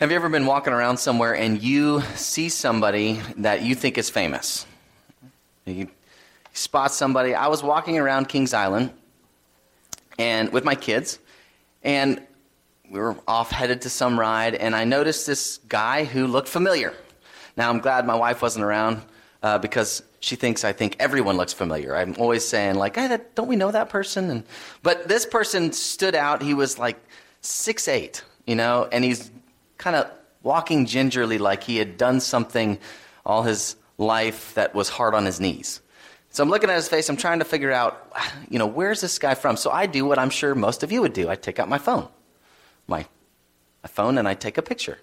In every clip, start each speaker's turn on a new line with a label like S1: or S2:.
S1: Have you ever been walking around somewhere and you see somebody that you think is famous? You spot somebody. I was walking around Kings Island and with my kids, and we were off headed to some ride, and I noticed this guy who looked familiar. Now, I'm glad my wife wasn't around because she thinks I think everyone looks familiar. I'm always saying, like, hey, don't we know that person? But this person stood out. He was like 6'8", and he's kind of walking gingerly like he had done something all his life that was hard on his knees. So I'm looking at his face. I'm trying to figure out, where's this guy from? So I do what I'm sure most of you would do. I take out my phone, and I take a picture.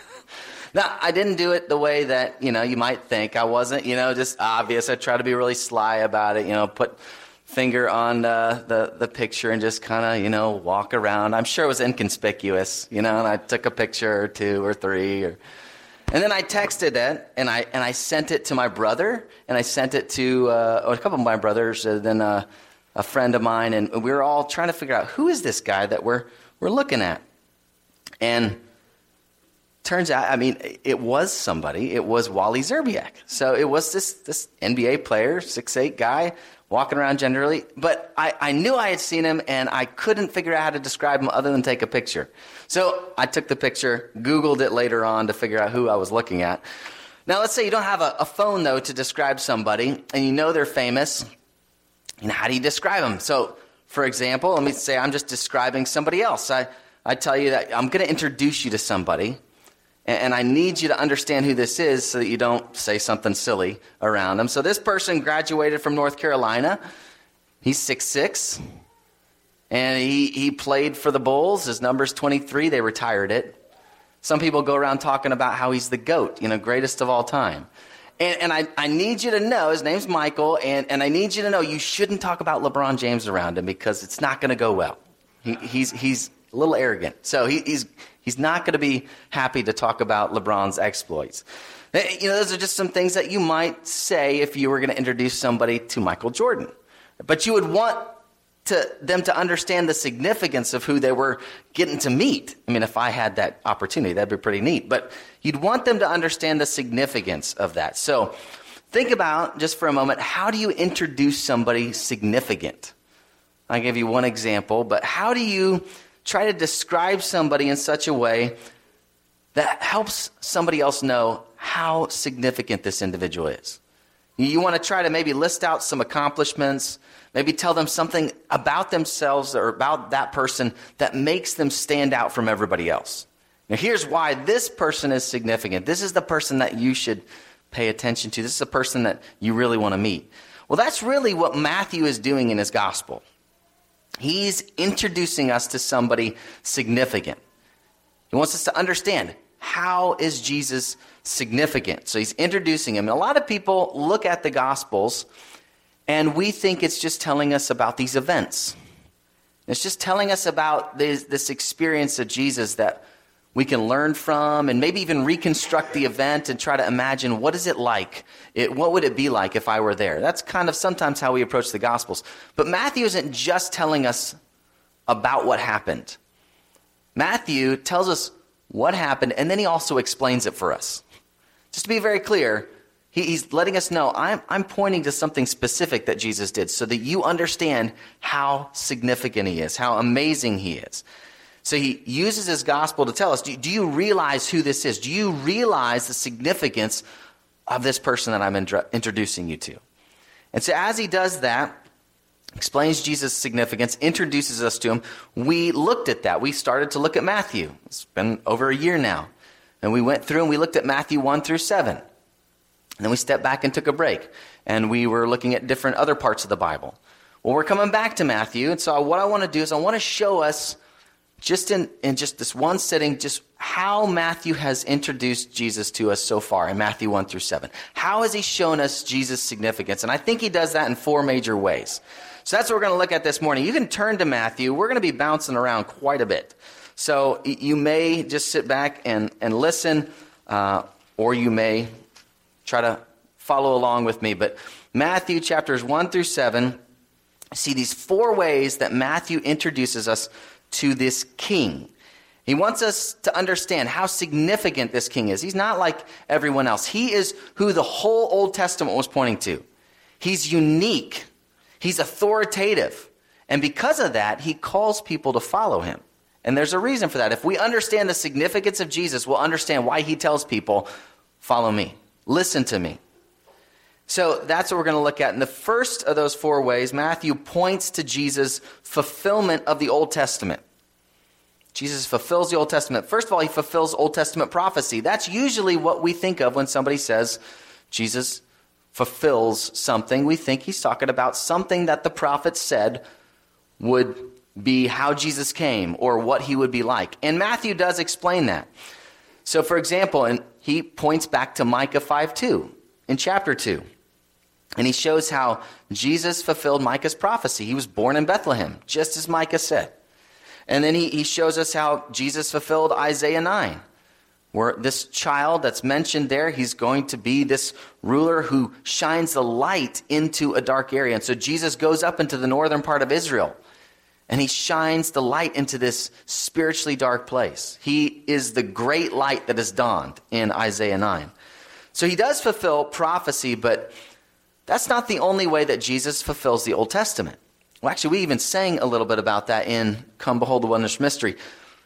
S1: Now, I didn't do it the way that, you might think. I wasn't, just obvious. I try to be really sly about it, put finger on the picture and just kind of, walk around. I'm sure it was inconspicuous, and I took a picture or two or three. And then I texted it, and I sent it to my brother, and I sent it to a couple of my brothers, and then a friend of mine, and we were all trying to figure out, who is this guy that we're looking at? And turns out, it was somebody. It was Wally Szczerbiak. So it was this NBA player, 6'8" guy, walking around generally. But I knew I had seen him, and I couldn't figure out how to describe him other than take a picture. So I took the picture, Googled it later on to figure out who I was looking at. Now, let's say you don't have a phone, though, to describe somebody, and you know they're famous. How do you describe them? So, for example, let me say I'm just describing somebody else. I tell you that I'm going to introduce you to somebody, and I need you to understand who this is so that you don't say something silly around them. So this person graduated from North Carolina. He's 6'6", and he played for the Bulls. His number's 23. They retired it. Some people go around talking about how he's the GOAT, greatest of all time. And I need you to know, his name's Michael, and I need you to know you shouldn't talk about LeBron James around him because it's not going to go well. He's a little arrogant. So he's not going to be happy to talk about LeBron's exploits. Those are just some things that you might say if you were going to introduce somebody to Michael Jordan. But you would want them to understand the significance of who they were getting to meet. If I had that opportunity, that'd be pretty neat. But you'd want them to understand the significance of that. So think about, just for a moment, how do you introduce somebody significant? I'll give you one example, but how do you try to describe somebody in such a way that helps somebody else know how significant this individual is? You want to try to maybe list out some accomplishments, maybe tell them something about themselves or about that person that makes them stand out from everybody else. Now, here's why this person is significant. This is the person that you should pay attention to. This is the person that you really want to meet. Well, that's really what Matthew is doing in his gospel. He's introducing us to somebody significant. He wants us to understand, how is Jesus significant? So he's introducing him. And a lot of people look at the Gospels and we think it's just telling us about these events. It's just telling us about this experience of Jesus that we can learn from and maybe even reconstruct the event and try to imagine, what is it like? What would it be like if I were there? That's kind of sometimes how we approach the Gospels. But Matthew isn't just telling us about what happened. Matthew tells us what happened, and then he also explains it for us. Just to be very clear, he's letting us know, I'm pointing to something specific that Jesus did so that you understand how significant he is, how amazing he is. So he uses his gospel to tell us, do you realize who this is? Do you realize the significance of this person that I'm introducing you to? And so as he does that, explains Jesus' significance, introduces us to him, we looked at that. We started to look at Matthew. It's been over a year now. And we went through and we looked at Matthew 1 through 7. And then we stepped back and took a break. And we were looking at different other parts of the Bible. Well, we're coming back to Matthew. And so what I want to do is I want to show us, just in just this one sitting, just how Matthew has introduced Jesus to us so far in Matthew 1 through 7. How has he shown us Jesus' significance? And I think he does that in 4 major ways. So that's what we're going to look at this morning. You can turn to Matthew. We're going to be bouncing around quite a bit. So you may just sit back and listen, or you may try to follow along with me. But Matthew chapters 1 through 7, see these 4 ways that Matthew introduces us to this king. He wants us to understand how significant this king is. He's not like everyone else. He is who the whole Old Testament was pointing to. He's unique. He's authoritative. And because of that, he calls people to follow him. And there's a reason for that. If we understand the significance of Jesus, we'll understand why he tells people, follow me, listen to me. So that's what we're going to look at. In the first of those four ways, Matthew points to Jesus' fulfillment of the Old Testament. Jesus fulfills the Old Testament. First of all, he fulfills Old Testament prophecy. That's usually what we think of when somebody says Jesus fulfills something. We think he's talking about something that the prophets said would be how Jesus came or what he would be like. And Matthew does explain that. So for example, and he points back to Micah 5:2 in chapter 2. And he shows how Jesus fulfilled Micah's prophecy. He was born in Bethlehem, just as Micah said. And then he shows us how Jesus fulfilled Isaiah 9, where this child that's mentioned there, he's going to be this ruler who shines the light into a dark area. And so Jesus goes up into the northern part of Israel, and he shines the light into this spiritually dark place. He is the great light that has dawned in Isaiah 9. So he does fulfill prophecy, but that's not the only way that Jesus fulfills the Old Testament. Well, actually, we even sang a little bit about that in Come Behold the Wondrous Mystery.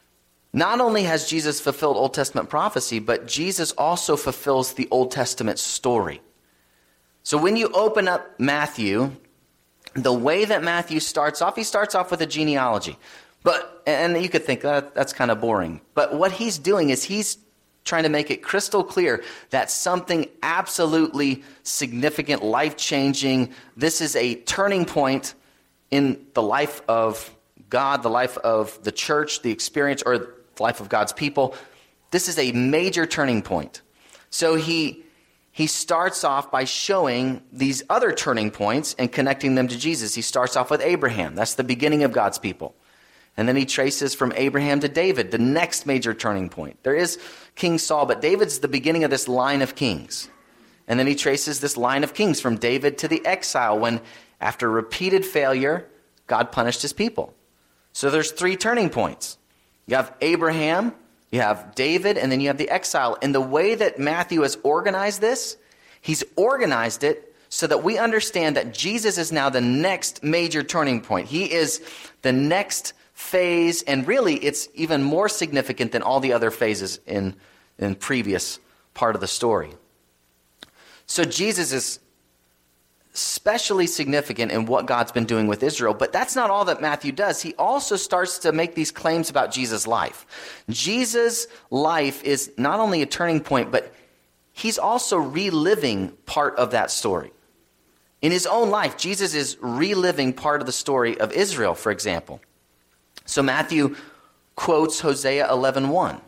S1: Not only has Jesus fulfilled Old Testament prophecy, but Jesus also fulfills the Old Testament story. So when you open up Matthew, the way that Matthew starts off, he starts off with a genealogy. And you could think that's kind of boring. But what he's doing is he's trying to make it crystal clear that something absolutely significant, life-changing, this is a turning point in the life of God, the life of the church, the experience, or the life of God's people. This is a major turning point. So he starts off by showing these other turning points and connecting them to Jesus. He starts off with Abraham. That's the beginning of God's people. And then he traces from Abraham to David, the next major turning point. There is King Saul, but David's the beginning of this line of kings. And then he traces this line of kings from David to the exile when, after repeated failure, God punished his people. So there's three turning points. You have Abraham, you have David, and then you have the exile. And the way that Matthew has organized this, he's organized it so that we understand that Jesus is now the next major turning point. He is the next phase, and really it's even more significant than all the other phases in previous part of the story. So Jesus is especially significant in what God's been doing with Israel, but that's not all that Matthew does. He also starts to make these claims about Jesus' life. Jesus' life is not only a turning point, but he's also reliving part of that story. In his own life, Jesus is reliving part of the story of Israel, for example. So Matthew quotes Hosea 11:1.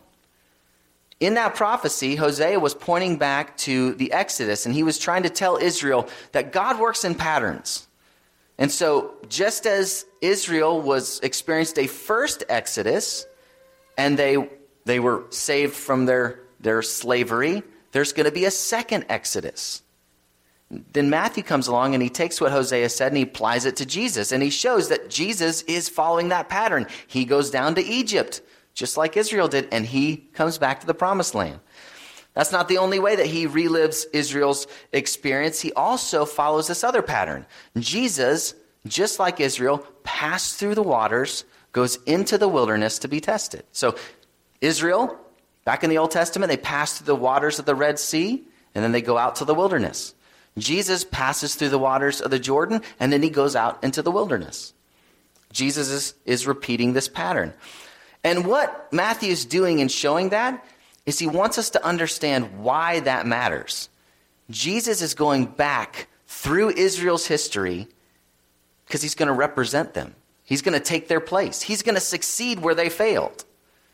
S1: In that prophecy, Hosea was pointing back to the Exodus, and he was trying to tell Israel that God works in patterns. And so just as Israel experienced a first Exodus, and they were saved from their slavery, there's going to be a second Exodus. Then Matthew comes along and he takes what Hosea said and he applies it to Jesus. And he shows that Jesus is following that pattern. He goes down to Egypt, just like Israel did, and he comes back to the promised land. That's not the only way that he relives Israel's experience. He also follows this other pattern. Jesus, just like Israel, passed through the waters, goes into the wilderness to be tested. So Israel, back in the Old Testament, they passed through the waters of the Red Sea, and then they go out to the wilderness. Jesus passes through the waters of the Jordan, and then he goes out into the wilderness. Jesus is repeating this pattern. And what Matthew is doing in showing that is he wants us to understand why that matters. Jesus is going back through Israel's history because he's going to represent them. He's going to take their place. He's going to succeed where they failed.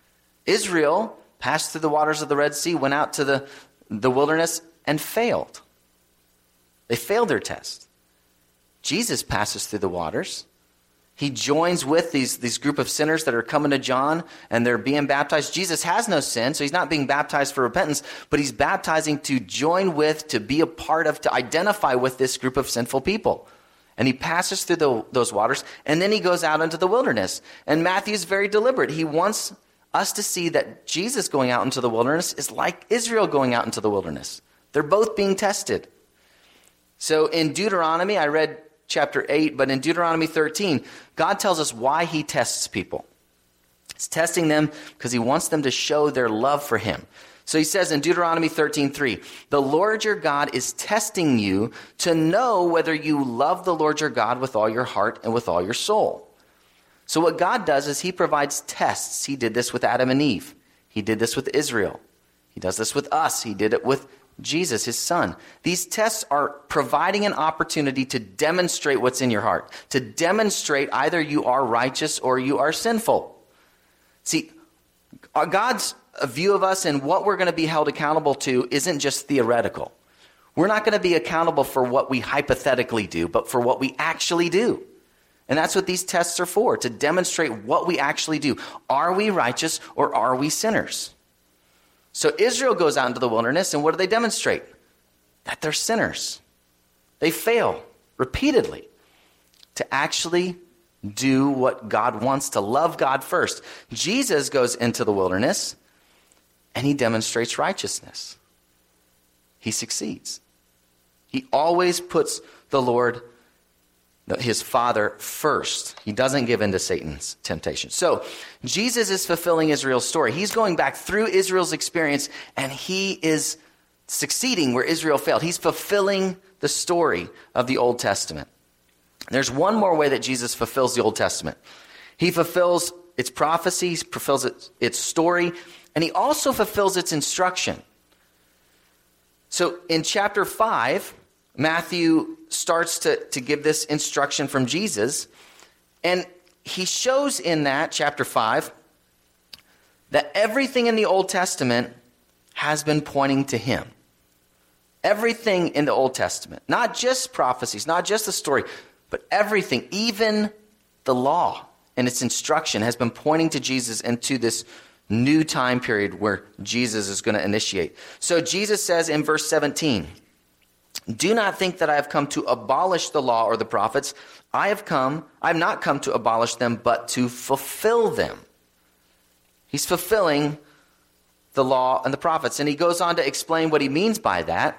S1: Israel passed through the waters of the Red Sea, went out to the wilderness, and failed. They failed their test. Jesus passes through the waters. He joins with these group of sinners that are coming to John, and they're being baptized. Jesus has no sin, so he's not being baptized for repentance, but he's baptizing to join with, to be a part of, to identify with this group of sinful people. And he passes through those waters, and then he goes out into the wilderness. And Matthew's very deliberate. He wants us to see that Jesus going out into the wilderness is like Israel going out into the wilderness. They're both being tested. So in Deuteronomy, I read chapter 8, but in Deuteronomy 13, God tells us why he tests people. He's testing them because he wants them to show their love for him. So he says in Deuteronomy 13:3, the Lord your God is testing you to know whether you love the Lord your God with all your heart and with all your soul. So what God does is he provides tests. He did this with Adam and Eve. He did this with Israel. He does this with us. He did it with Jesus, his son. These tests are providing an opportunity to demonstrate what's in your heart, to demonstrate either you are righteous or you are sinful. See, God's view of us and what we're going to be held accountable to isn't just theoretical. We're not going to be accountable for what we hypothetically do, but for what we actually do. And that's what these tests are for, to demonstrate what we actually do. Are we righteous or are we sinners? So Israel goes out into the wilderness, and what do they demonstrate? That they're sinners. They fail repeatedly to actually do what God wants, to love God first. Jesus goes into the wilderness, and he demonstrates righteousness. He succeeds. He always puts the Lord, his Father, first. He doesn't give in to Satan's temptation. So Jesus is fulfilling Israel's story. He's going back through Israel's experience, and he is succeeding where Israel failed. He's fulfilling the story of the Old Testament. There's one more way that Jesus fulfills the Old Testament. He fulfills its prophecies, fulfills its story, and he also fulfills its instruction. So in chapter 5, Matthew starts to give this instruction from Jesus, and he shows in that, chapter 5, that everything in the Old Testament has been pointing to him. Everything in the Old Testament, not just prophecies, not just the story, but everything, even the law and its instruction, has been pointing to Jesus and to this new time period where Jesus is going to initiate. So Jesus says in verse 17, do not think that I have come to abolish the law or the prophets. I have not come to abolish them, but to fulfill them. He's fulfilling the law and the prophets. And he goes on to explain what he means by that.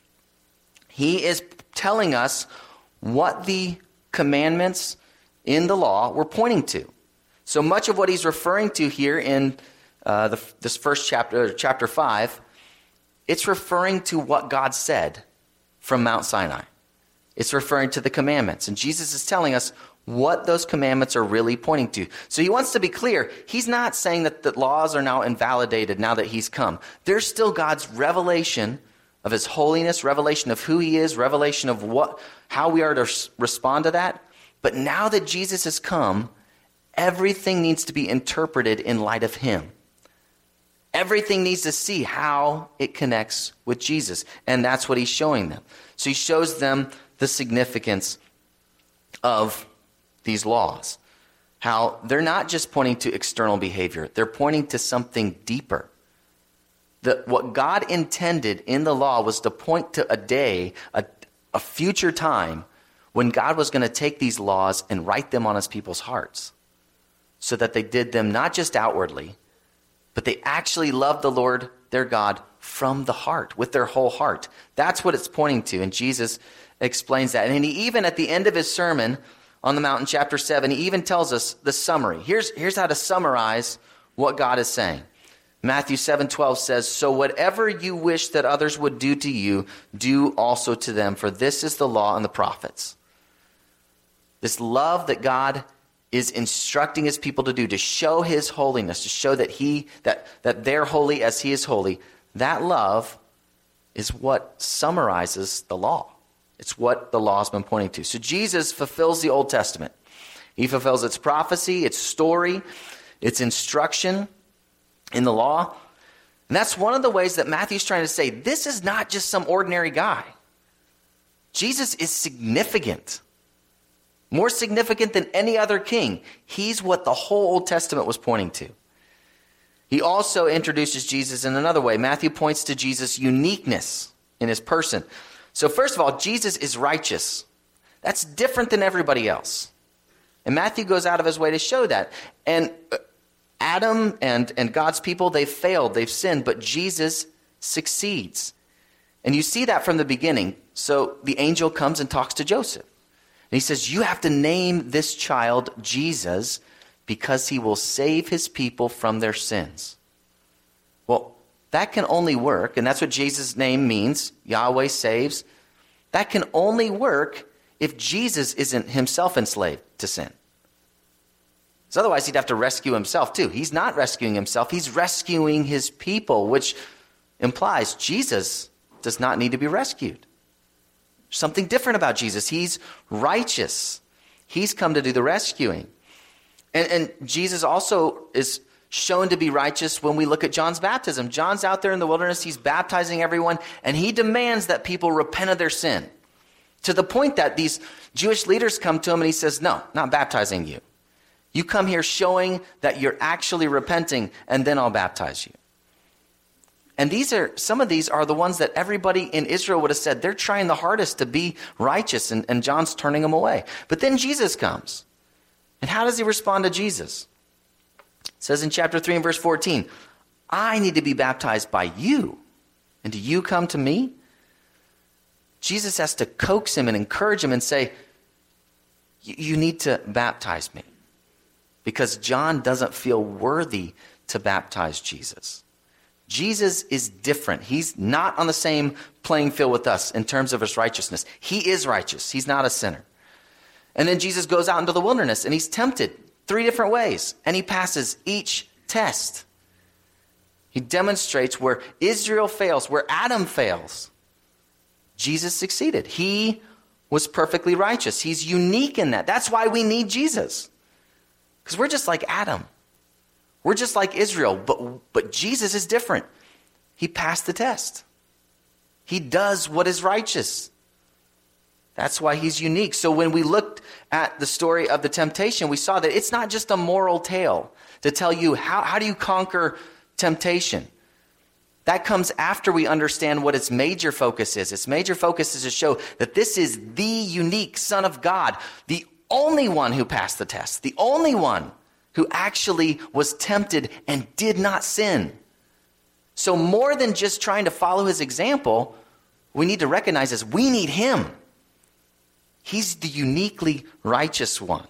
S1: He is telling us what the commandments in the law were pointing to. So much of what he's referring to here in this first chapter, chapter 5, it's referring to what God said from Mount Sinai. It's referring to the commandments. And Jesus is telling us what those commandments are really pointing to. So he wants to be clear. He's not saying that the laws are now invalidated now that he's come. There's still God's revelation of his holiness, revelation of who he is, revelation of how we are to respond to that. But now that Jesus has come, everything needs to be interpreted in light of him. Everything needs to see how it connects with Jesus. And that's what he's showing them. So he shows them the significance of these laws. How they're not just pointing to external behavior. They're pointing to something deeper. What God intended in the law was to point to a day, a future time, when God was going to take these laws and write them on his people's hearts. So that they did them not just outwardly, but they actually loved the Lord, their God, from the heart, with their whole heart. That's what it's pointing to, and Jesus explains that. And he even, at the end of his sermon on the mountain, chapter 7, he even tells us the summary. Here's how to summarize what God is saying. Matthew 7:12 says, so whatever you wish that others would do to you, do also to them, for this is the law and the prophets. This love that God is instructing his people to do, to show his holiness, to show that they're holy as he is holy. That love is what summarizes the law. It's what the law has been pointing to. So Jesus fulfills the Old Testament. He fulfills its prophecy, its story, its instruction in the law. And that's one of the ways that Matthew's trying to say, this is not just some ordinary guy. Jesus is significant. More significant than any other king. He's what the whole Old Testament was pointing to. He also introduces Jesus in another way. Matthew points to Jesus' uniqueness in his person. So first of all, Jesus is righteous. That's different than everybody else. And Matthew goes out of his way to show that. And Adam and God's people, they've failed, they've sinned, but Jesus succeeds. And you see that from the beginning. So the angel comes and talks to Joseph. And he says, you have to name this child Jesus because he will save his people from their sins. Well, that can only work, and that's what Jesus' name means, Yahweh saves. That can only work if Jesus isn't himself enslaved to sin. So otherwise he'd have to rescue himself too. He's not rescuing himself, he's rescuing his people, which implies Jesus does not need to be rescued. Something different about Jesus. He's righteous. He's come to do the rescuing. And Jesus also is shown to be righteous when we look at John's baptism. John's out there in the wilderness. He's baptizing everyone, and he demands that people repent of their sin, to the point that these Jewish leaders come to him and he says, no, not baptizing you. You come here showing that you're actually repenting, and then I'll baptize you. And some of these are the ones that everybody in Israel would have said, they're trying the hardest to be righteous, and John's turning them away. But then Jesus comes. And how does he respond to Jesus? It says in chapter 3 and verse 14, I need to be baptized by you, and do you come to me? Jesus has to coax him and encourage him and say, you need to baptize me, because John doesn't feel worthy to baptize Jesus. Jesus is different. He's not on the same playing field with us in terms of his righteousness. He is righteous. He's not a sinner. And then Jesus goes out into the wilderness and he's tempted 3 different ways, and he passes each test. He demonstrates where Israel fails, where Adam fails, Jesus succeeded. He was perfectly righteous. He's unique in that. That's why we need Jesus. Because we're just like Adam. We're just like Israel, but Jesus is different. He passed the test. He does what is righteous. That's why he's unique. So when we looked at the story of the temptation, we saw that it's not just a moral tale to tell you how do you conquer temptation. That comes after we understand what its major focus is. Its major focus is to show that this is the unique Son of God, the only one who passed the test, the only one who actually was tempted and did not sin. So more than just trying to follow his example, we need to recognize is we need him. He's the uniquely righteous one.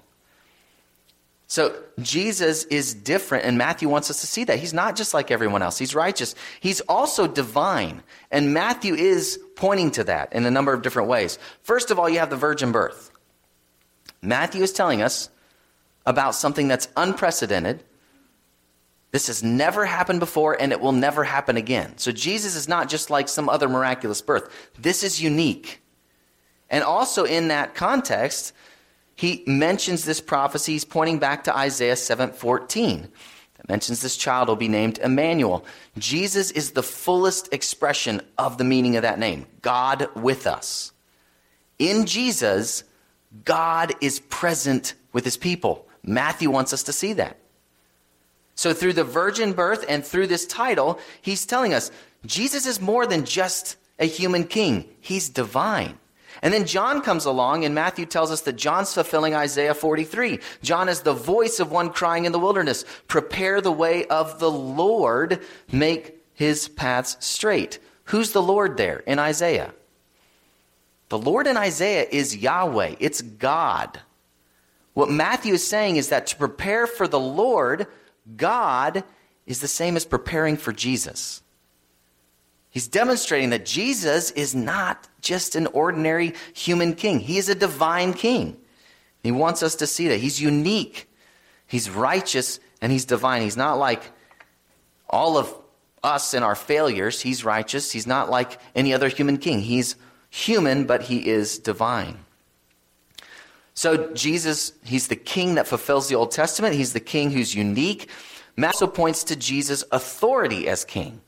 S1: So Jesus is different, and Matthew wants us to see that. He's not just like everyone else. He's righteous. He's also divine, and Matthew is pointing to that in a number of different ways. First of all, you have the virgin birth. Matthew is telling us about something that's unprecedented. This has never happened before, and it will never happen again. So Jesus is not just like some other miraculous birth. This is unique. And also in that context, he mentions this prophecy. He's pointing back to Isaiah 7:14. That mentions this child will be named Emmanuel. Jesus is the fullest expression of the meaning of that name, God with us. In Jesus, God is present with his people. Matthew wants us to see that. So through the virgin birth and through this title, he's telling us Jesus is more than just a human king. He's divine. And then John comes along, and Matthew tells us that John's fulfilling Isaiah 43. John is the voice of one crying in the wilderness, prepare the way of the Lord, make his paths straight. Who's the Lord there in Isaiah? The Lord in Isaiah is Yahweh. It's God. What Matthew is saying is that to prepare for the Lord, God, is the same as preparing for Jesus. He's demonstrating that Jesus is not just an ordinary human king. He is a divine king. He wants us to see that. He's unique. He's righteous, and he's divine. He's not like all of us in our failures. He's righteous. He's not like any other human king. He's human, but he is divine. So Jesus, he's the king that fulfills the Old Testament. He's the king who's unique. Matthew also points to Jesus' authority as king.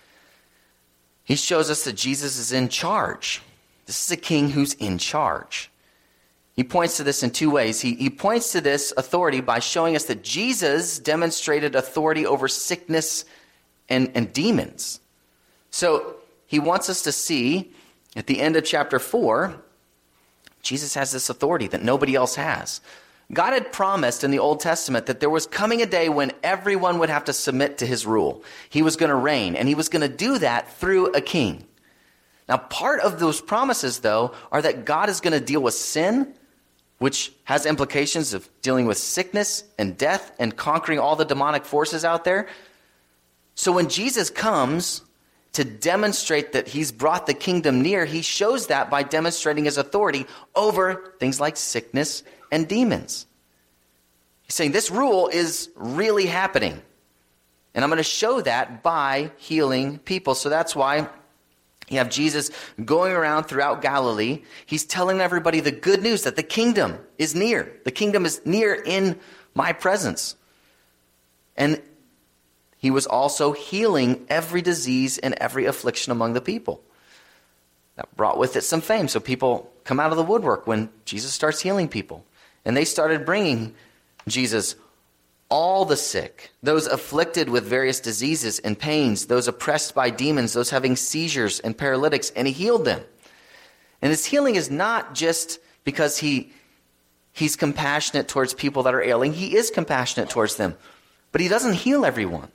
S1: He shows us that Jesus is in charge. This is a king who's in charge. He points to this in 2 ways. He points to this authority by showing us that Jesus demonstrated authority over sickness and demons. So he wants us to see at the end of chapter 4, Jesus has this authority that nobody else has. God had promised in the Old Testament that there was coming a day when everyone would have to submit to his rule. He was going to reign, and he was going to do that through a king. Now, part of those promises, though, are that God is going to deal with sin, which has implications of dealing with sickness and death and conquering all the demonic forces out there. So when Jesus comes to demonstrate that he's brought the kingdom near, he shows that by demonstrating his authority over things like sickness and demons. He's saying this rule is really happening. And I'm going to show that by healing people. So that's why you have Jesus going around throughout Galilee. He's telling everybody the good news that the kingdom is near. The kingdom is near in my presence. And he was also healing every disease and every affliction among the people. That brought with it some fame. So people come out of the woodwork when Jesus starts healing people. And they started bringing Jesus all the sick, those afflicted with various diseases and pains, those oppressed by demons, those having seizures and paralytics, and he healed them. And his healing is not just because he's compassionate towards people that are ailing. He is compassionate towards them. But he doesn't heal everyone.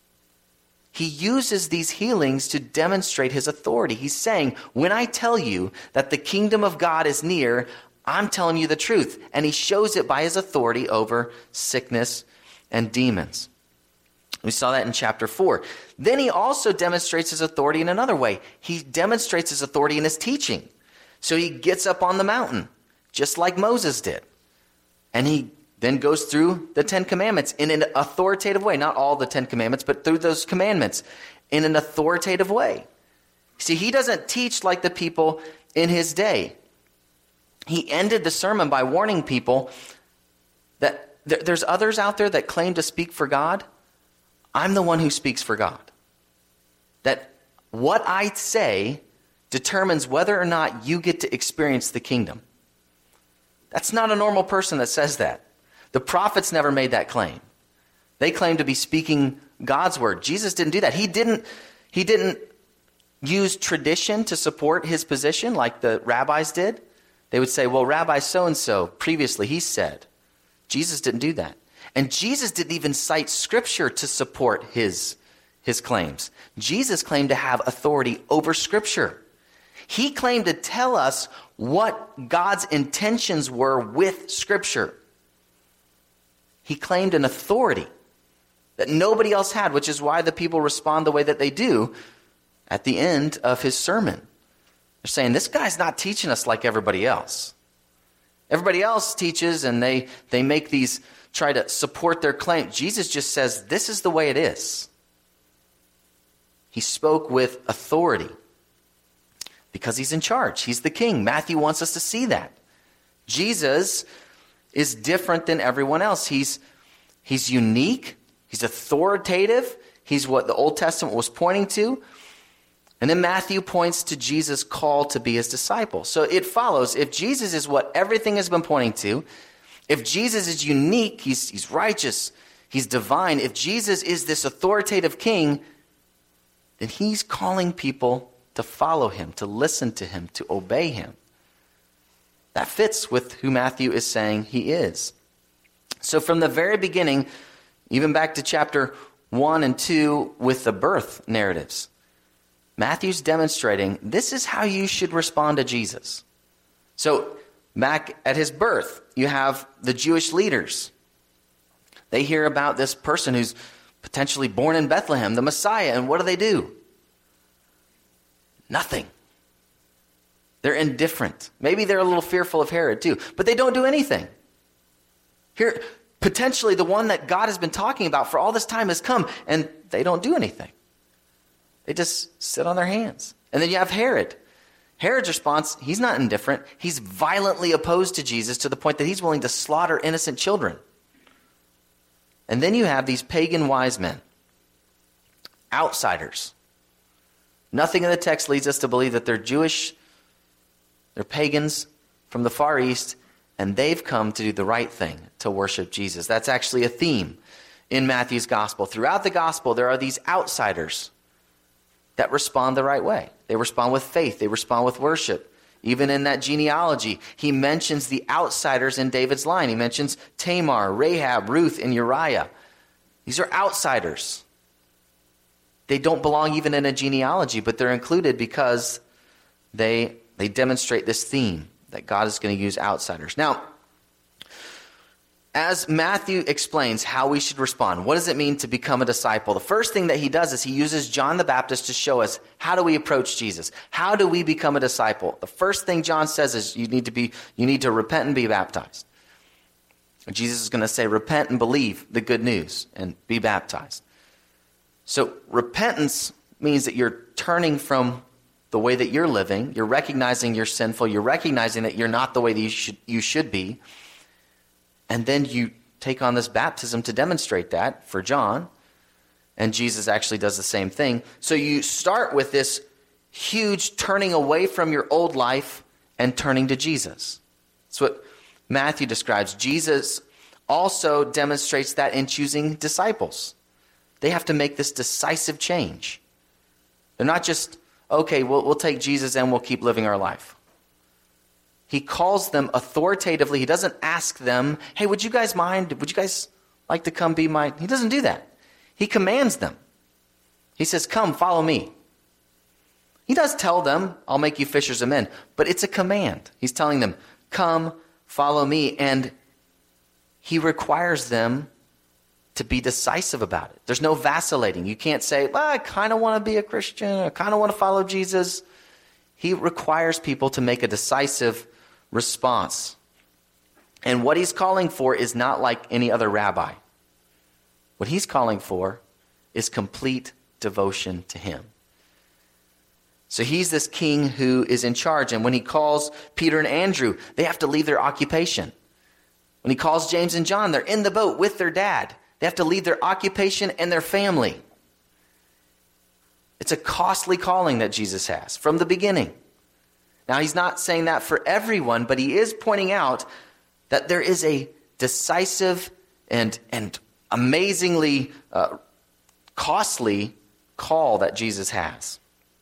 S1: He uses these healings to demonstrate his authority. He's saying, when I tell you that the kingdom of God is near, I'm telling you the truth. And he shows it by his authority over sickness and demons. We saw that in chapter 4. Then he also demonstrates his authority in another way. He demonstrates his authority in his teaching. So he gets up on the mountain, just like Moses did. And he then goes through the 10 Commandments in an authoritative way. Not all the 10 Commandments, but through those commandments in an authoritative way. See, he doesn't teach like the people in his day. He ended the sermon by warning people that there's others out there that claim to speak for God. I'm the one who speaks for God. That what I say determines whether or not you get to experience the kingdom. That's not a normal person that says that. The prophets never made that claim. They claimed to be speaking God's word. Jesus didn't do that. He didn't use tradition to support his position like the rabbis did. They would say, well, Rabbi so-and-so, previously he said. Jesus didn't do that. And Jesus didn't even cite scripture to support his claims. Jesus claimed to have authority over scripture. He claimed to tell us what God's intentions were with scripture. He claimed an authority that nobody else had, which is why the people respond the way that they do at the end of his sermon. They're saying, this guy's not teaching us like everybody else. Everybody else teaches and they make these, try to support their claim. Jesus just says, this is the way it is. He spoke with authority because he's in charge. He's the king. Matthew wants us to see that. Jesus is different than everyone else. He's unique. He's authoritative. He's what the Old Testament was pointing to. And then Matthew points to Jesus' call to be his disciple. So it follows, if Jesus is what everything has been pointing to, if Jesus is unique, he's righteous, he's divine, if Jesus is this authoritative king, then he's calling people to follow him, to listen to him, to obey him. That fits with who Matthew is saying he is. So from the very beginning, even back to chapter 1 and 2 with the birth narratives, Matthew's demonstrating this is how you should respond to Jesus. So back at his birth, you have the Jewish leaders. They hear about this person who's potentially born in Bethlehem, the Messiah, and what do? Nothing. They're indifferent. Maybe they're a little fearful of Herod too, but they don't do anything. Here, potentially the one that God has been talking about for all this time has come, and they don't do anything. They just sit on their hands. And then you have Herod. Herod's response, he's not indifferent. He's violently opposed to Jesus to the point that he's willing to slaughter innocent children. And then you have these pagan wise men, outsiders. Nothing in the text leads us to believe that they're Jewish, they're pagans from the Far East, and they've come to do the right thing, to worship Jesus. That's actually a theme in Matthew's gospel. Throughout the gospel, there are these outsiders that respond the right way. They respond with faith. They respond with worship. Even in that genealogy, he mentions the outsiders in David's line. He mentions Tamar, Rahab, Ruth, and Uriah. These are outsiders. They don't belong even in a genealogy, but they're included because they demonstrate this theme that God is going to use outsiders. Now, as Matthew explains how we should respond, what does it mean to become a disciple? The first thing that he does is he uses John the Baptist to show us how do we approach Jesus? How do we become a disciple? The first thing John says is you need to repent and be baptized. Jesus is going to say repent and believe the good news and be baptized. So repentance means that you're turning from the way that you're living. You're recognizing you're sinful. You're recognizing that you're not the way that you should be. And then you take on this baptism to demonstrate that for John. And Jesus actually does the same thing. So you start with this huge turning away from your old life and turning to Jesus. That's what Matthew describes. Jesus also demonstrates that in choosing disciples. They have to make this decisive change. They're not just, okay, we'll take Jesus and we'll keep living our life. He calls them authoritatively. He doesn't ask them, hey, would you guys mind? Would you guys like to come be my... He doesn't do that. He commands them. He says, come, follow me. He does tell them, I'll make you fishers of men. But it's a command. He's telling them, come, follow me. And he requires them to be decisive about it. There's no vacillating. You can't say, well, I kind of want to be a Christian. I kind of want to follow Jesus. He requires people to make a decisive response. And what he's calling for is not like any other rabbi. What he's calling for is complete devotion to him. So he's this king who is in charge. And when he calls Peter and Andrew, they have to leave their occupation. When he calls James and John, they're in the boat with their dad. They have to leave their occupation and their family. It's a costly calling that Jesus has from the beginning. Now, he's not saying that for everyone, but he is pointing out that there is a decisive and amazingly costly call that Jesus has.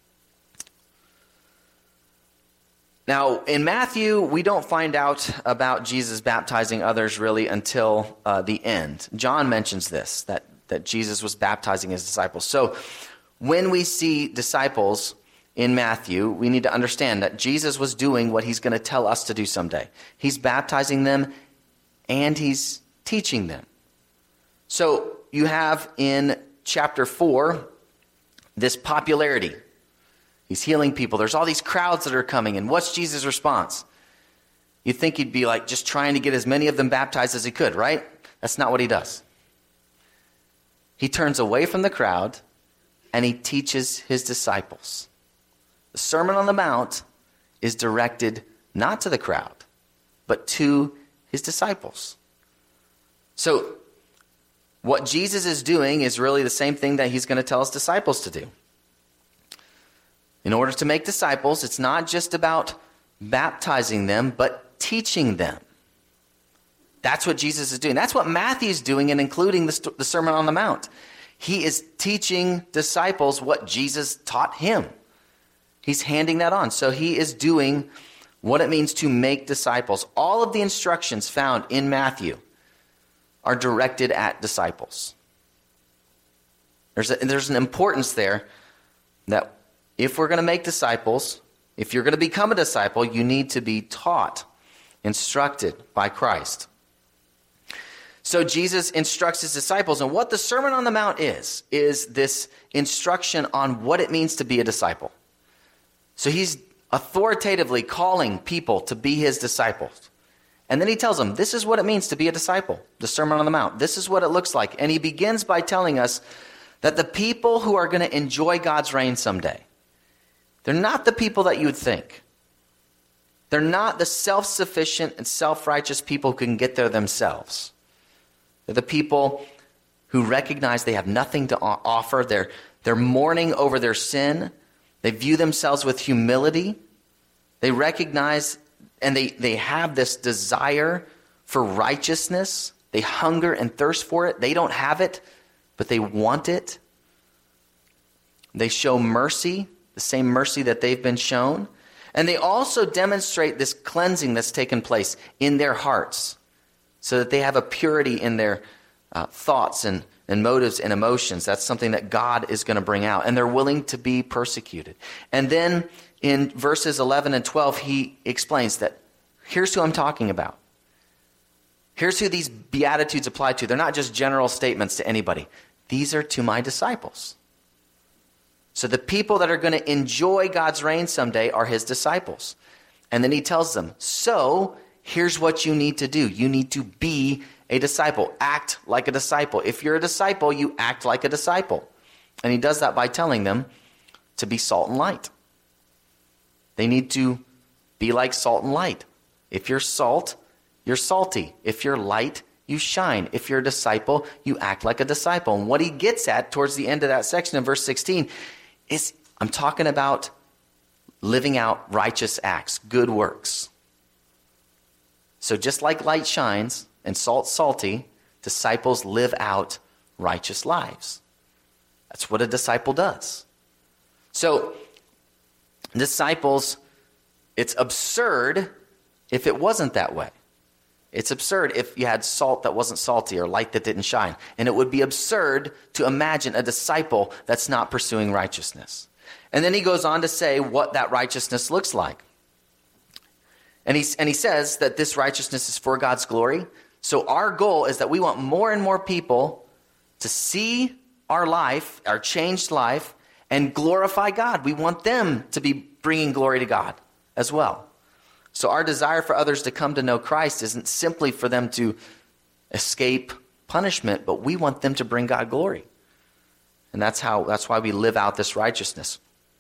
S1: Now, in Matthew, we don't find out about Jesus baptizing others really until the end. John mentions this, that Jesus was baptizing his disciples. So when we see disciples in Matthew, we need to understand that Jesus was doing what he's going to tell us to do someday. He's baptizing them and he's teaching them. So you have in chapter 4 this popularity. He's healing people. There's all these crowds that are coming. And what's Jesus' response? You'd think he'd be like just trying to get as many of them baptized as he could, right? That's not what he does. He turns away from the crowd and he teaches his disciples. The Sermon on the Mount is directed not to the crowd, but to his disciples. So what Jesus is doing is really the same thing that he's going to tell his disciples to do. In order to make disciples, it's not just about baptizing them, but teaching them. That's what Jesus is doing. That's what Matthew's doing in including the Sermon on the Mount. He is teaching disciples what Jesus taught him. He's handing that on. So he is doing what it means to make disciples. All of the instructions found in Matthew are directed at disciples. There's an importance there that if we're going to make disciples, if you're going to become a disciple, you need to be taught, instructed by Christ. So Jesus instructs his disciples, and what the Sermon on the Mount is this instruction on what it means to be a disciple. So he's authoritatively calling people to be his disciples. And then he tells them, this is what it means to be a disciple, the Sermon on the Mount. This is what it looks like. And he begins by telling us that the people who are going to enjoy God's reign someday, they're not the people that you would think. They're not the self-sufficient and self-righteous people who can get there themselves. They're the people who recognize they have nothing to offer. They're mourning over their sin. They view themselves with humility. They recognize and they have this desire for righteousness. They hunger and thirst for it. They don't have it, but they want it. They show mercy, the same mercy that they've been shown. And they also demonstrate this cleansing that's taken place in their hearts so that they have a purity in their thoughts and motives and emotions. That's something that God is going to bring out. And they're willing to be persecuted. And then in verses 11 and 12, he explains that here's who I'm talking about. Here's who these Beatitudes apply to. They're not just general statements to anybody. These are to my disciples. So the people that are going to enjoy God's reign someday are his disciples. And then he tells them, so here's what you need to do. You need to be a disciple. Act like a disciple. If you're a disciple, you act like a disciple. And he does that by telling them to be salt and light. They need to be like salt and light. If you're salt, you're salty. If you're light, you shine. If you're a disciple, you act like a disciple. And what he gets at towards the end of that section in verse 16 is, I'm talking about living out righteous acts, good works. So just like light shines and salt's salty, disciples live out righteous lives. That's what a disciple does. So disciples, it's absurd if it wasn't that way. It's absurd if you had salt that wasn't salty or light that didn't shine. And it would be absurd to imagine a disciple that's not pursuing righteousness. And then he goes on to say what that righteousness looks like. And he says that this righteousness is for God's glory. So our goal is that we want more and more people to see our life, our changed life, and glorify God. We want them to be bringing glory to God as well. So our desire for others to come to know Christ isn't simply for them to escape punishment, but we want them to bring God glory. And that's why we live out this righteousness.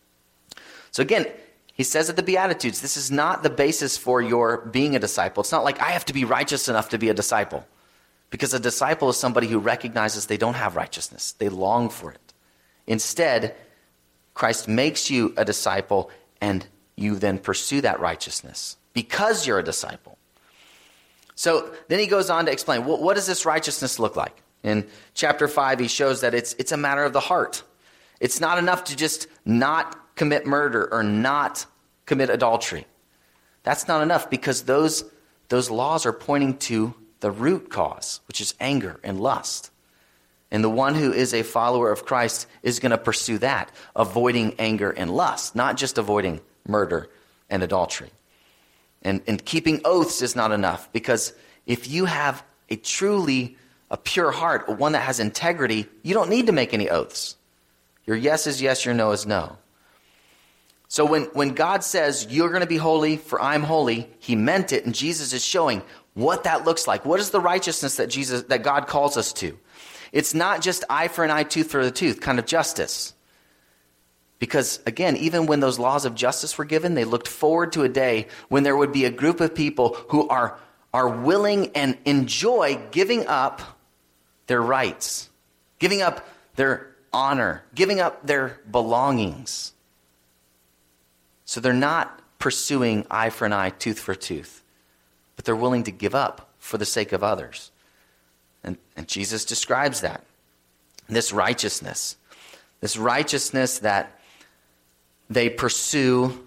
S1: So again, he says at the Beatitudes, this is not the basis for your being a disciple. It's not like I have to be righteous enough to be a disciple. Because a disciple is somebody who recognizes they don't have righteousness. They long for it. Instead, Christ makes you a disciple and you then pursue that righteousness because you're a disciple. So then he goes on to explain, what does this righteousness look like? In chapter 5, he shows that it's a matter of the heart. It's not enough to just not commit murder or not commit adultery. That's not enough because those laws are pointing to the root cause, which is anger and lust. And the one who is a follower of Christ is going to pursue that, avoiding anger and lust, not just avoiding murder and adultery. And keeping oaths is not enough, because if you have a pure heart, one that has integrity, you don't need to make any oaths. Your yes is yes, your no is no. So when God says, you're going to be holy for I'm holy, he meant it, and Jesus is showing what that looks like. What is the righteousness that God calls us to? It's not just eye for an eye, tooth for the tooth kind of justice. Because, again, even when those laws of justice were given, they looked forward to a day when there would be a group of people who are willing and enjoy giving up their rights, giving up their honor, giving up their belongings. So they're not pursuing eye for an eye, tooth for tooth, but they're willing to give up for the sake of others. And Jesus describes that, this righteousness that they pursue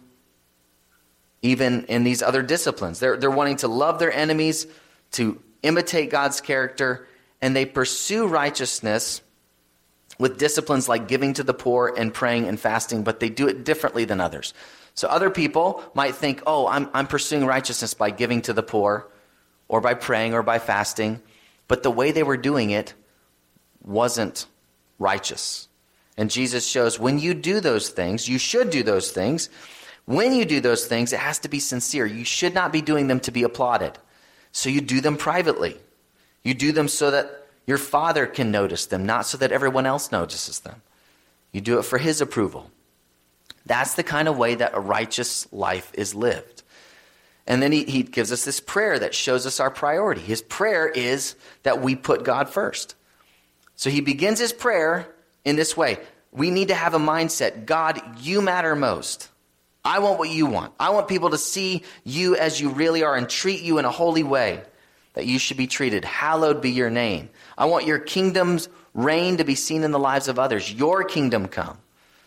S1: even in these other disciplines. They're wanting to love their enemies, to imitate God's character, and they pursue righteousness with disciplines like giving to the poor and praying and fasting, but they do it differently than others. So other people might think, I'm pursuing righteousness by giving to the poor or by praying or by fasting, but the way they were doing it wasn't righteous. And Jesus shows when you do those things, you should do those things. When you do those things, it has to be sincere. You should not be doing them to be applauded. So you do them privately. You do them so that your Father can notice them, not so that everyone else notices them. You do it for his approval. That's the kind of way that a righteous life is lived. And then he gives us this prayer that shows us our priority. His prayer is that we put God first. So he begins his prayer in this way. We need to have a mindset. God, you matter most. I want what you want. I want people to see you as you really are and treat you in a holy way that you should be treated. Hallowed be your name. I want your kingdom's reign to be seen in the lives of others. Your kingdom come.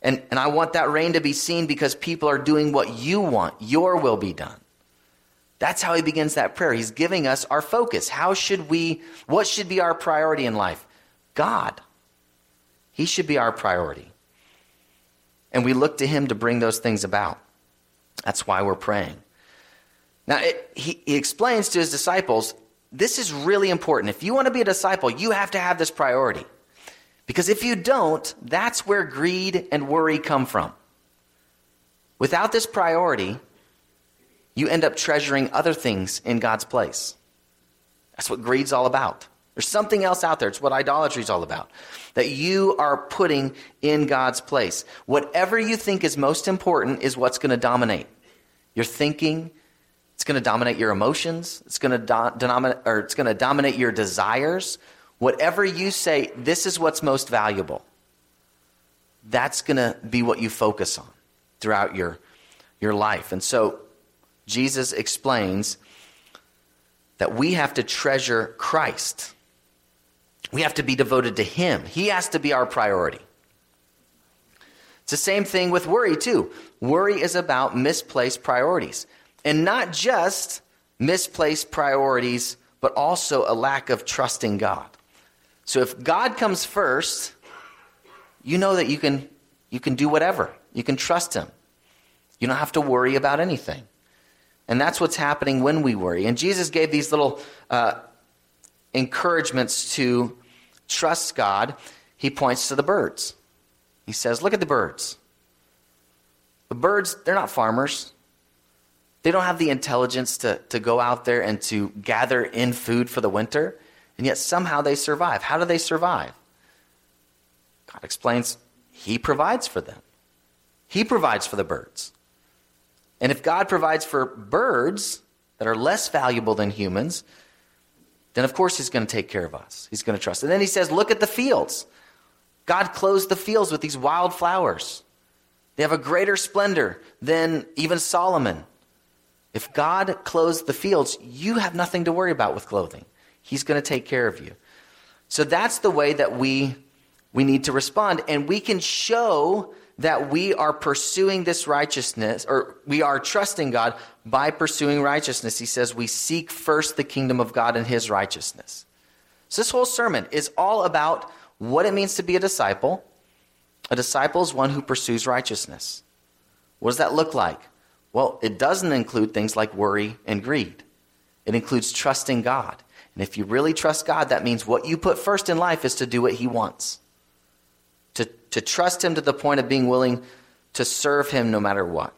S1: And I want that reign to be seen because people are doing what you want. Your will be done. That's how he begins that prayer. He's giving us our focus. What should be our priority in life? God. He should be our priority. And we look to him to bring those things about. That's why we're praying. Now, he explains to his disciples, this is really important. If you want to be a disciple, you have to have this priority. Because if you don't, that's where greed and worry come from. Without this priority, you end up treasuring other things in God's place. That's what greed's all about. There's something else out there. It's what idolatry is all about. That you are putting in God's place. Whatever you think is most important is what's going to dominate. Your thinking, it's going to dominate your emotions. It's going to dominate your desires. Whatever you say, this is what's most valuable. That's going to be what you focus on throughout your life. And so Jesus explains that we have to treasure Christ. We have to be devoted to him. He has to be our priority. It's the same thing with worry too. Worry is about misplaced priorities. And not just misplaced priorities, but also a lack of trusting God. So if God comes first, you know that you can do whatever. You can trust him. You don't have to worry about anything. And that's what's happening when we worry. And Jesus gave these little encouragements to trust God. He points to the birds. He says, look at the birds. The birds, they're not farmers. They don't have the intelligence to go out there and to gather in food for the winter. And yet somehow they survive. How do they survive? God explains he provides for them. He provides for the birds. And if God provides for birds that are less valuable than humans, then of course he's going to take care of us. He's going to trust. And then he says, look at the fields. God clothes the fields with these wild flowers. They have a greater splendor than even Solomon. If God clothes the fields, you have nothing to worry about with clothing. He's going to take care of you. So that's the way that we need to respond. And we can show that we are pursuing this righteousness, or we are trusting God by pursuing righteousness. He says we seek first the kingdom of God and his righteousness. So this whole sermon is all about what it means to be a disciple. A disciple is one who pursues righteousness. What does that look like? Well, it doesn't include things like worry and greed. It includes trusting God. And if you really trust God, that means what you put first in life is to do what he wants. To trust him to the point of being willing to serve him no matter what.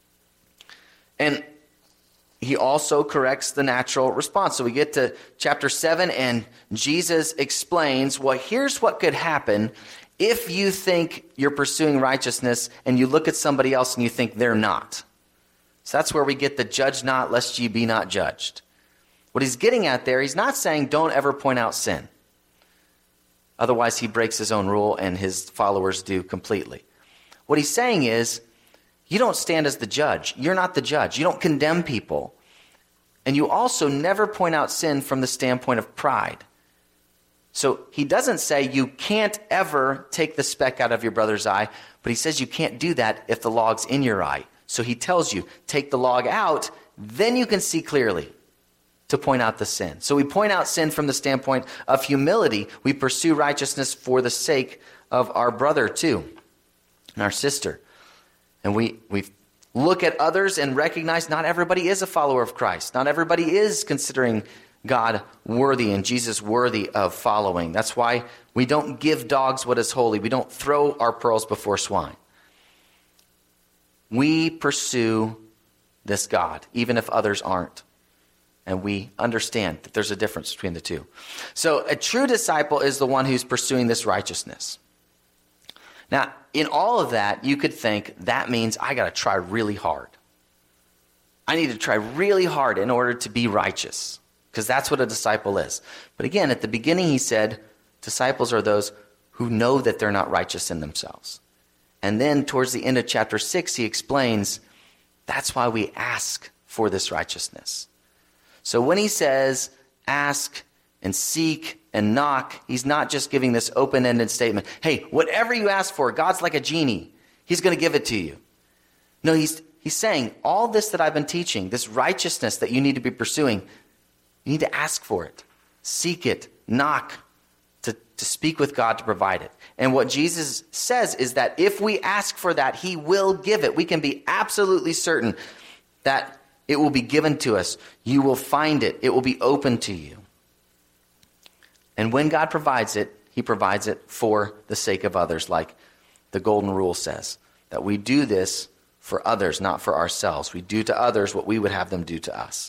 S1: And he also corrects the natural response. So we get to chapter 7 and Jesus explains, well, here's what could happen if you think you're pursuing righteousness and you look at somebody else and you think they're not. So that's where we get the judge not, lest ye be not judged. What he's getting at there, he's not saying don't ever point out sin. Otherwise, he breaks his own rule and his followers do completely. What he's saying is, you don't stand as the judge. You're not the judge. You don't condemn people. And you also never point out sin from the standpoint of pride. So he doesn't say you can't ever take the speck out of your brother's eye, but he says you can't do that if the log's in your eye. So he tells you, take the log out, then you can see clearly to point out the sin. So we point out sin from the standpoint of humility. We pursue righteousness for the sake of our brother too, and our sister. And we look at others and recognize not everybody is a follower of Christ. Not everybody is considering God worthy and Jesus worthy of following. That's why we don't give dogs what is holy. We don't throw our pearls before swine. We pursue this God, even if others aren't. And we understand that there's a difference between the two. So a true disciple is the one who's pursuing this righteousness. Now, in all of that, you could think that means I got to try really hard. I need to try really hard in order to be righteous, because that's what a disciple is. But again, at the beginning he said, disciples are those who know that they're not righteous in themselves. And then towards the end of chapter 6, he explains that's why we ask for this righteousness. So when he says ask and seek and knock, he's not just giving this open-ended statement. Hey, whatever you ask for, God's like a genie. He's going to give it to you. No, he's saying all this that I've been teaching, this righteousness that you need to be pursuing, you need to ask for it, seek it, knock, to speak with God to provide it. And what Jesus says is that if we ask for that, he will give it. We can be absolutely certain that it will be given to us. You will find it. It will be open to you. And when God provides it, he provides it for the sake of others, like the golden rule says, that we do this for others, not for ourselves. We do to others what we would have them do to us.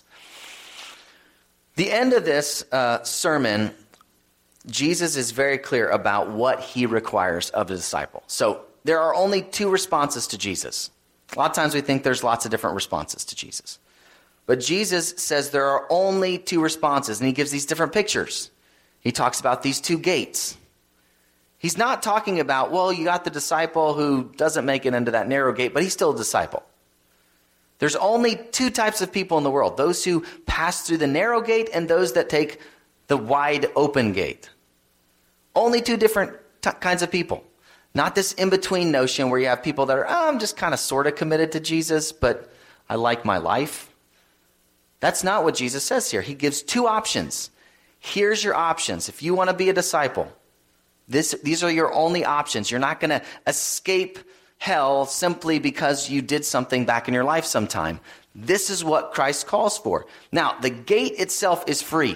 S1: The end of this sermon, Jesus is very clear about what he requires of the disciple. So there are only two responses to Jesus. A lot of times we think there's lots of different responses to Jesus. But Jesus says there are only two responses, and he gives these different pictures. He talks about these two gates. He's not talking about, well, you got the disciple who doesn't make it into that narrow gate, but he's still a disciple. There's only two types of people in the world, those who pass through the narrow gate and those that take the wide open gate. Only two different kinds of people. Not this in-between notion where you have people that are, I'm just kind of sort of committed to Jesus, but I like my life. That's not what Jesus says here. He gives two options. Here's your options. If you want to be a disciple, these are your only options. You're not going to escape hell simply because you did something back in your life sometime. This is what Christ calls for. Now, the gate itself is free.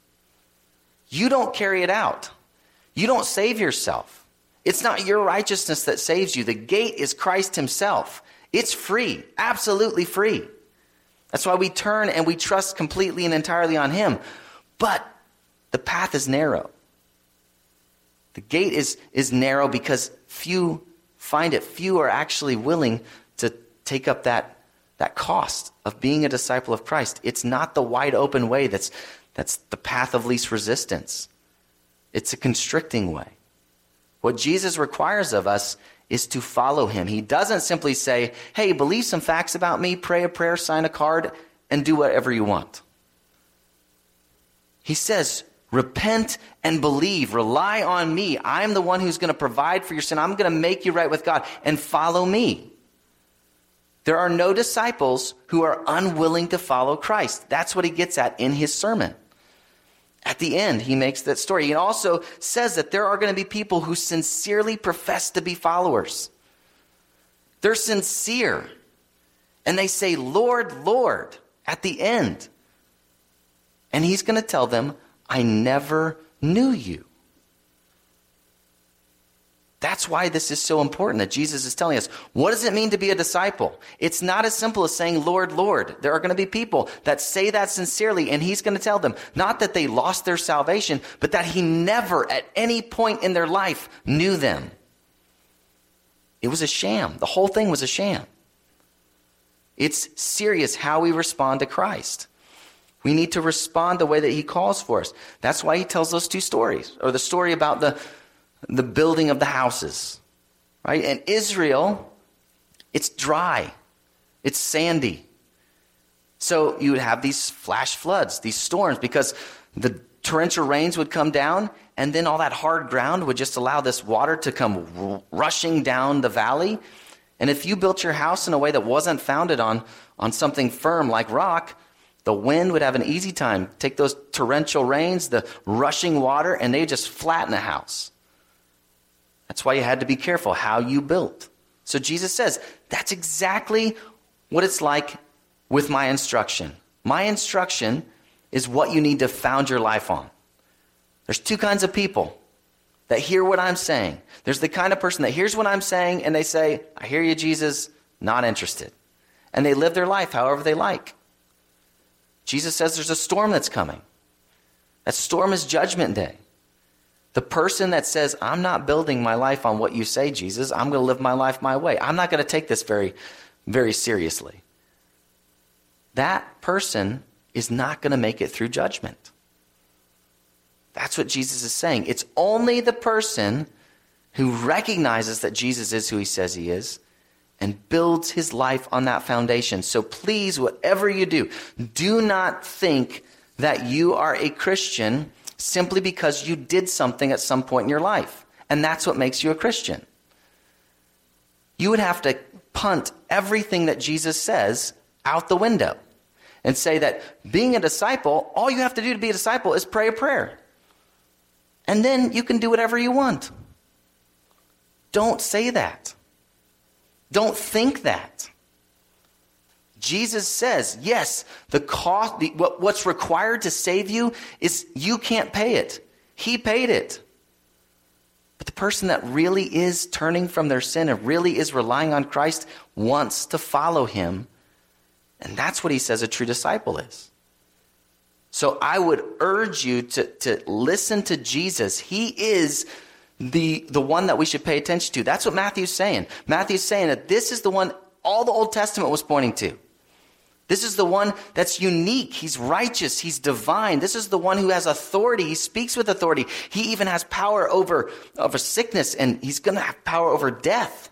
S1: You don't carry it out. You don't save yourself. It's not your righteousness that saves you. The gate is Christ himself. It's free, absolutely free. That's why we turn and we trust completely and entirely on him. But the path is narrow. The gate is narrow because few find it. Few are actually willing to take up that cost of being a disciple of Christ. It's not the wide open way that's the path of least resistance. It's a constricting way. What Jesus requires of us is to follow him. He doesn't simply say, hey, believe some facts about me, pray a prayer, sign a card, and do whatever you want. He says, repent and believe. Rely on me. I'm the one who's going to provide for your sin. I'm going to make you right with God, and follow me. There are no disciples who are unwilling to follow Christ. That's what he gets at in his sermon. At the end, he makes that story. He also says that there are going to be people who sincerely profess to be followers. They're sincere. And they say, Lord, Lord, at the end. And he's going to tell them, I never knew you. That's why this is so important that Jesus is telling us. What does it mean to be a disciple? It's not as simple as saying, Lord, Lord. There are going to be people that say that sincerely, and he's going to tell them, not that they lost their salvation, but that he never at any point in their life knew them. It was a sham. The whole thing was a sham. It's serious how we respond to Christ. We need to respond the way that he calls for us. That's why he tells those two stories, or the story about the building of the houses, right? And Israel, it's dry. It's sandy. So you would have these flash floods, these storms, because the torrential rains would come down, and then all that hard ground would just allow this water to come rushing down the valley. And if you built your house in a way that wasn't founded on something firm like rock, the wind would have an easy time. Take those torrential rains, the rushing water, and they just flatten a house. That's why you had to be careful how you built. So Jesus says, that's exactly what it's like with my instruction. My instruction is what you need to found your life on. There's two kinds of people that hear what I'm saying. There's the kind of person that hears what I'm saying and they say, I hear you, Jesus, not interested. And they live their life however they like. Jesus says there's a storm that's coming. That storm is Judgment Day. The person that says, I'm not building my life on what you say, Jesus, I'm going to live my life my way. I'm not going to take this very, very seriously. That person is not going to make it through judgment. That's what Jesus is saying. It's only the person who recognizes that Jesus is who he says he is and builds his life on that foundation. So please, whatever you do, do not think that you are a Christian simply because you did something at some point in your life. And that's what makes you a Christian. You would have to punt everything that Jesus says out the window and say that being a disciple, all you have to do to be a disciple is pray a prayer. And then you can do whatever you want. Don't say that. Don't think that. Jesus says, yes, the cost, what's required to save you is you can't pay it. He paid it. But the person that really is turning from their sin and really is relying on Christ wants to follow him. And that's what he says a true disciple is. So I would urge you to listen to Jesus. He is the one that we should pay attention to. That's what Matthew's saying. Matthew's saying that this is the one all the Old Testament was pointing to. This is the one that's unique. He's righteous. He's divine. This is the one who has authority. He speaks with authority. He even has power over sickness, and he's going to have power over death.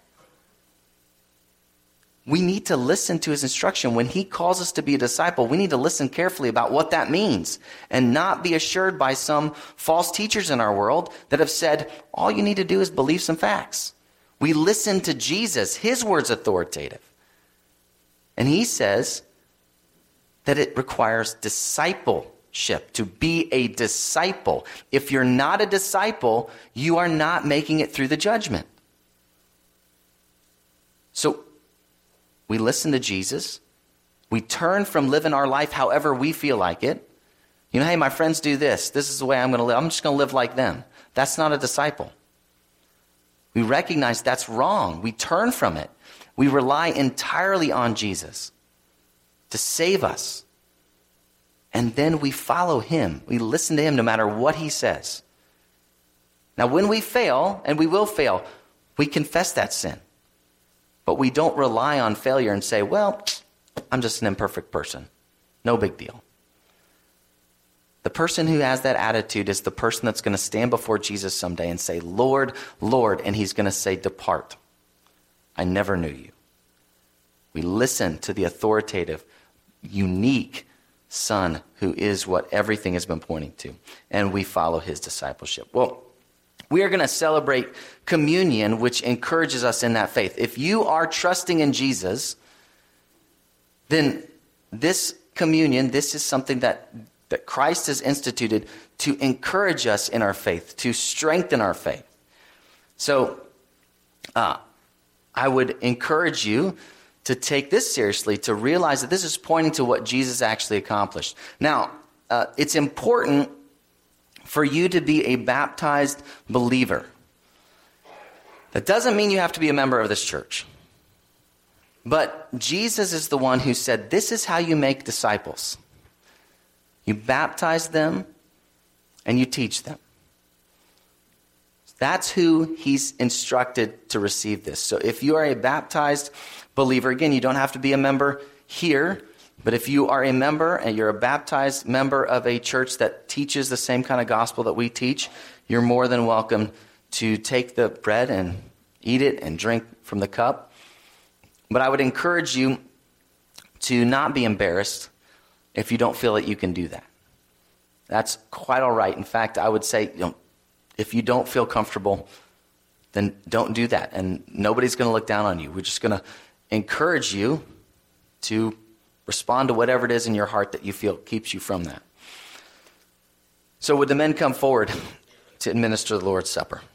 S1: We need to listen to his instruction. When he calls us to be a disciple, we need to listen carefully about what that means and not be assured by some false teachers in our world that have said, all you need to do is believe some facts. We listen to Jesus. His word's authoritative. And he says that it requires discipleship, to be a disciple. If you're not a disciple, you are not making it through the judgment. So we listen to Jesus. We turn from living our life however we feel like it. You know, hey, my friends do this. This is the way I'm going to live. I'm just going to live like them. That's not a disciple. We recognize that's wrong. We turn from it. We rely entirely on Jesus to save us. And then we follow him. We listen to him no matter what he says. Now, when we fail, and we will fail, we confess that sin. But we don't rely on failure and say, well, I'm just an imperfect person. No big deal. The person who has that attitude is the person that's going to stand before Jesus someday and say, Lord, Lord, and he's going to say, depart. I never knew you. We listen to the authoritative, unique Son who is what everything has been pointing to, and we follow his discipleship. Well, we are going to celebrate communion, which encourages us in that faith. If you are trusting in Jesus, then this communion, this is something that Christ has instituted to encourage us in our faith, to strengthen our faith. So I would encourage you to take this seriously, to realize that this is pointing to what Jesus actually accomplished. Now, it's important for you to be a baptized believer. That doesn't mean you have to be a member of this church. But Jesus is the one who said, this is how you make disciples. You baptize them and you teach them. That's who he's instructed to receive this. So if you are a baptized believer, again, you don't have to be a member here, but if you are a member and you're a baptized member of a church that teaches the same kind of gospel that we teach, you're more than welcome to take the bread and eat it and drink from the cup. But I would encourage you to not be embarrassed if you don't feel that you can do that. That's quite all right. In fact, I would say, if you don't feel comfortable, then don't do that. And nobody's going to look down on you. We're just going to encourage you to respond to whatever it is in your heart that you feel keeps you from that. So would the men come forward to administer the Lord's Supper?